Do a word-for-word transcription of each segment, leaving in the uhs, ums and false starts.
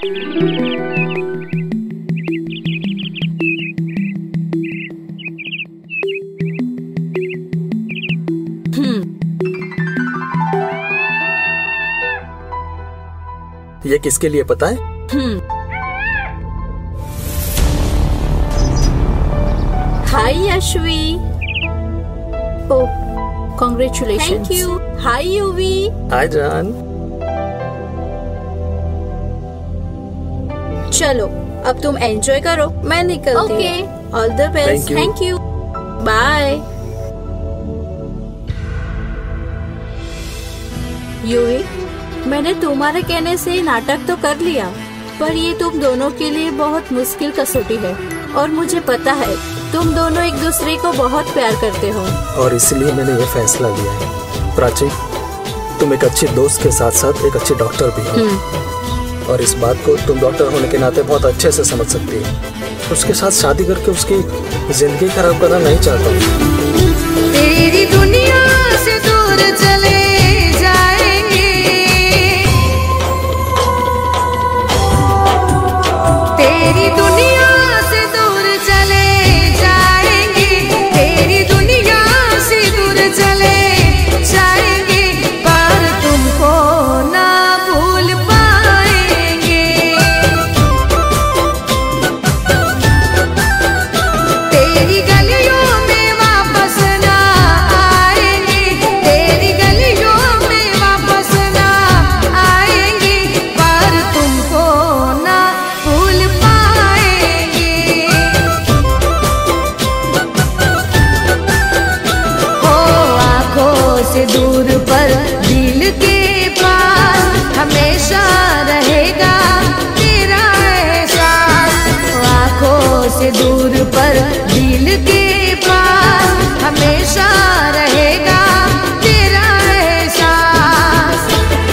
ये किसके लिए पता है? Hi Yashvi. Oh, congratulations. Thank you. Hi Yuvi. Hi जान। चलो अब तुम एंजॉय करो, मैं निकलती हूँ। Okay, all the best. Thank you. Bye. Yuvi, मैंने तुम्हारे कहने से नाटक तो कर लिया, पर ये तुम दोनों के लिए बहुत मुश्किल कसौटी है और मुझे पता है तुम दोनों एक दूसरे को बहुत प्यार करते हो और इसलिए मैंने ये फैसला लिया है। प्राची, तुम एक अच्छी दोस्त के साथ साथ एक अच्छी डॉक्टर भी हो और इस बात को तुम डॉक्टर होने के नाते बहुत अच्छे से समझ सकती हो। उसके साथ शादी करके उसकी जिंदगी खराब करना नहीं चाहता। तेरी दुनिया से दूर चले जाएंगे, तेरी दुनिया से दूर चले जाएंगे, तेरी दुनिया से दूर चले जाएंगे, पर तुमको ना भूल पाएंगे। तेरी गलियों में वापस ना आएंगे, तेरी गलियों में वापस ना आएंगे, पर तुमको ना भूल पाएंगे। हो आँखों से दूर पर दिल के पास हमेशा रहेगा तेरा एहसास। हो आँखों से दूर पर दिल के पास हमेशा रहेगा तेरा एहसास।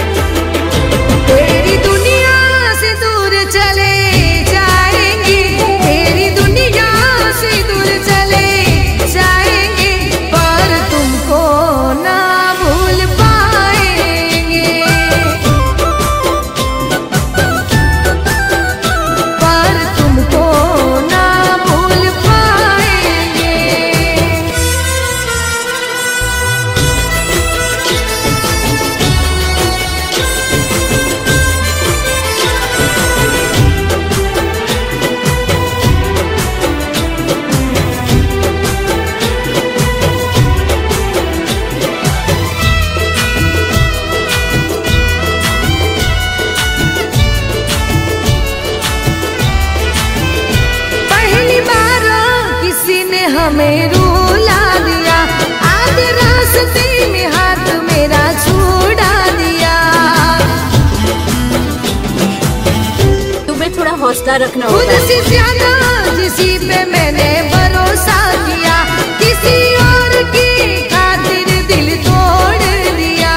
तेरी दुनिया से दूर चले जाएंगे, तेरी दुनिया से दूर चले जाएंगे, पर तुमको ना भूल पाएंगे, पर तुमको ना भूल पाएंगे। पहली बार किसी ने हमें रुला दिया, आधे रास्ते में हाथ मेरा छुड़ा दिया। तुम्हें थोड़ा हौसला रखना खुद होगा। से ज्यादा जिसी पे मैंने भरोसा किया, किसी और की खातिर दिल तोड़ दिया।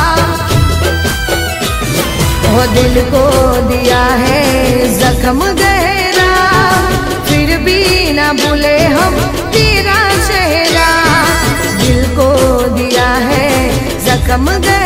वो दिल को दिया है जख्म गहरा, फिर भी ना भूले हम तेरा चेहरा। दिल को दिया है जख्म गहरा,